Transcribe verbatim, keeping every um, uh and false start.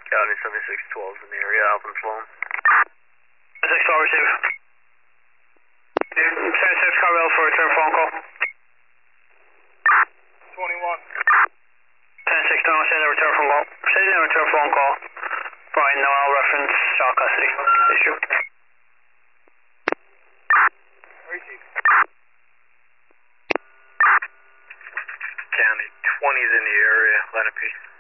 County seventy-six twelve is in the area, Alvin's phone. seventy-six twelve receive. seventy-six Carvel for return phone call. twenty-one. seventy-six Tower, send a return phone call. Send a return phone call. Brian Noel, reference, Shaw custody. Issue. Receive. County twenty is in the area, Lenape.